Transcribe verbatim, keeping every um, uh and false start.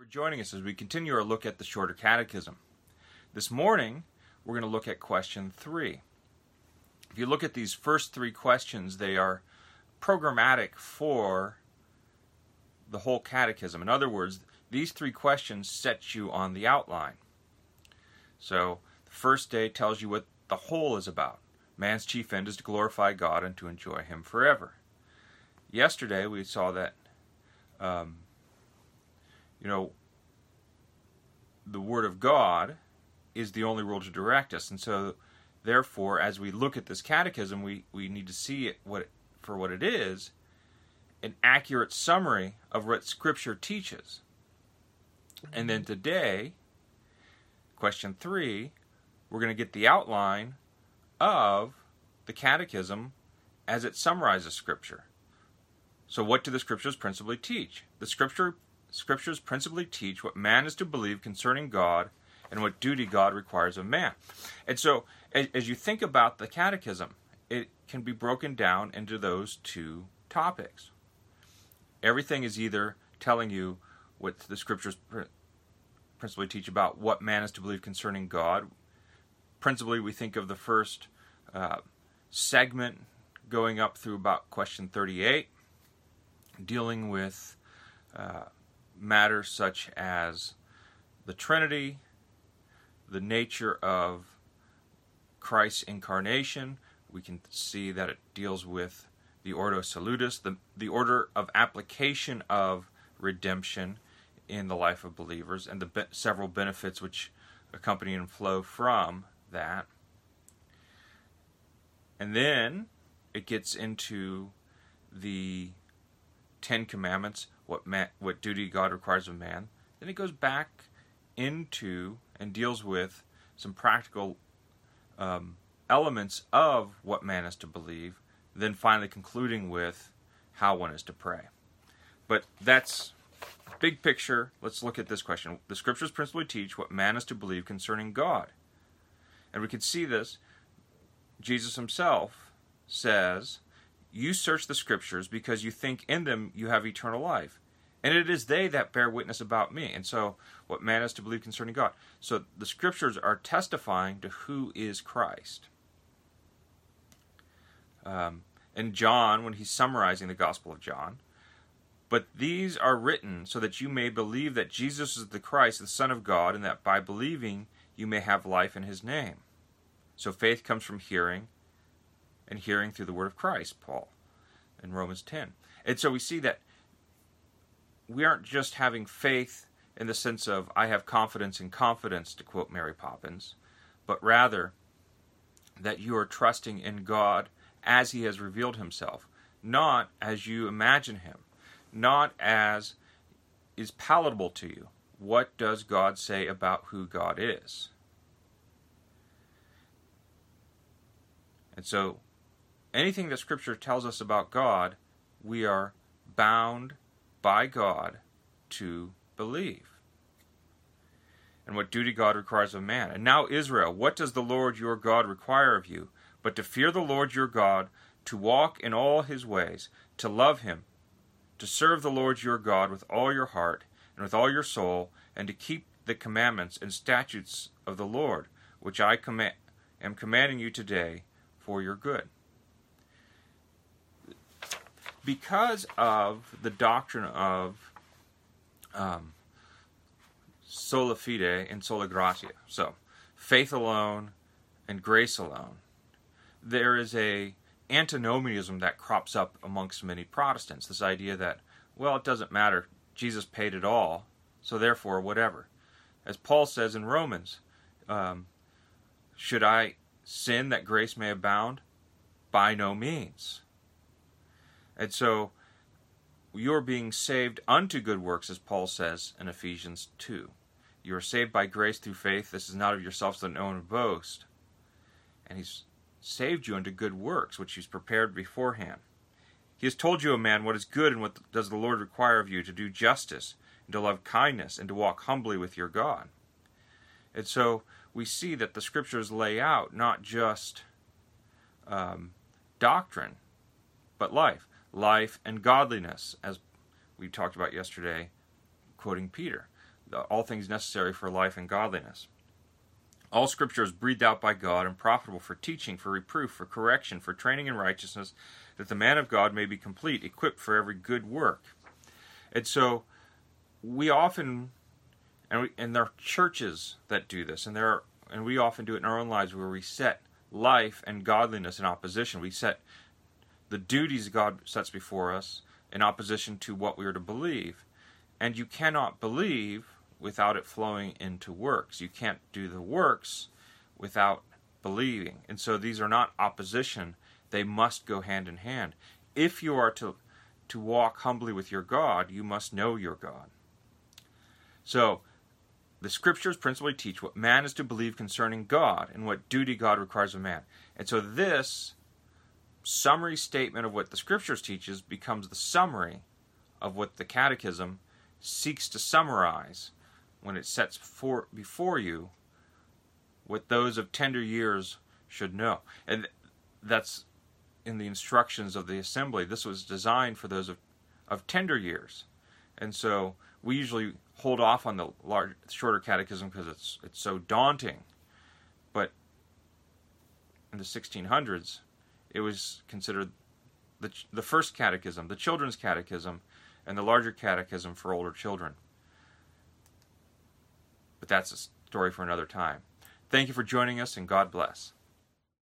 for joining us as we continue our look at the Shorter Catechism. This morning, we're going to look at question three. If you look at these first three questions, they are programmatic for the whole catechism. In other words, these three questions set you on the outline. So, the first day tells you what the whole is about. Man's chief end is to glorify God and to enjoy Him forever. Yesterday, we saw that, um, you know, the Word of God is the only rule to direct us. And so, therefore, as we look at this catechism, we, we need to see it what for what it is, an accurate summary of what Scripture teaches. And then today, question three, we're going to get the outline of the catechism as it summarizes Scripture. So what do the Scriptures principally teach? The Scripture, Scriptures principally teach what man is to believe concerning God and what duty God requires of man. And so, as, as you think about the catechism, it can be broken down into those two topics. Everything is either telling you what the Scriptures principally teach about what man is to believe concerning God. Principally, we think of the first uh, segment going up through about question thirty-eight, dealing with uh, matters such as the Trinity, the nature of Christ's incarnation. We can see that it deals with the Ordo Salutis, the, the order of application of redemption in the life of believers, and the be- several benefits which accompany and flow from that. And then it gets into the Ten Commandments, what man, what duty God requires of man. Then it goes back into and deals with some practical um, elements of what man is to believe, then finally concluding with how one is to pray. But that's big picture. Let's look at this question. The Scriptures principally teach what man is to believe concerning God. And we can see this. Jesus himself says, "You search the Scriptures because you think in them you have eternal life. And it is they that bear witness about me." And so, what man is to believe concerning God. So, the Scriptures are testifying to who is Christ. Um, and John, when he's summarizing the Gospel of John, "But these are written so that you may believe that Jesus is the Christ, the Son of God, and that by believing you may have life in His name." So faith comes from hearing, and hearing through the word of Christ, Paul, in Romans ten. And so we see that we aren't just having faith in the sense of, I have confidence in confidence, to quote Mary Poppins, but rather that you are trusting in God as He has revealed Himself, not as you imagine Him, not as is palatable to you. What does God say about who God is? And so, anything that Scripture tells us about God, we are bound by God to believe. And what duty God requires of man. "And now, Israel, what does the Lord your God require of you? But to fear the Lord your God, to walk in all His ways, to love Him, to serve the Lord your God with all your heart and with all your soul, and to keep the commandments and statutes of the Lord, which I command, am commanding you today for your good." Because of the doctrine of um, sola fide and sola gratia, so faith alone and grace alone, there is a antinomianism that crops up amongst many Protestants. This idea that, well, it doesn't matter, Jesus paid it all, so therefore whatever. As Paul says in Romans, um, should I sin that grace may abound? By no means. And so, you're being saved unto good works, as Paul says in Ephesians two. You are saved by grace through faith. This is not of yourselves, so that no one boast. And He's saved you unto good works, which He's prepared beforehand. He has told you, O man, what is good, and what does the Lord require of you, to do justice, and to love kindness, and to walk humbly with your God. And so, we see that the Scriptures lay out not just um, doctrine, but life. Life and godliness, as we talked about yesterday, quoting Peter. all things necessary for life and godliness. All Scripture is breathed out by God and profitable for teaching, for reproof, for correction, for training in righteousness, that the man of God may be complete, equipped for every good work. And so we often, and, we, and there are churches that do this, and there are, and we often do it in our own lives where we set life and godliness in opposition. We set the duties God sets before us in opposition to what we are to believe. And you cannot believe without it flowing into works. You can't do the works without believing. And so these are not opposition. They must go hand in hand. If you are to, to walk humbly with your God, you must know your God. So, the Scriptures principally teach what man is to believe concerning God and what duty God requires of man. And so this summary statement of what the Scriptures teaches becomes the summary of what the Catechism seeks to summarize when it sets for, before you what those of tender years should know. And that's in the instructions of the assembly. This was designed for those of, of tender years. And so we usually hold off on the large, shorter catechism because it's it's so daunting. But in the sixteen hundreds, it was considered the the first catechism, the children's catechism, and the larger catechism for older children. But that's a story for another time. Thank you for joining us, and God bless.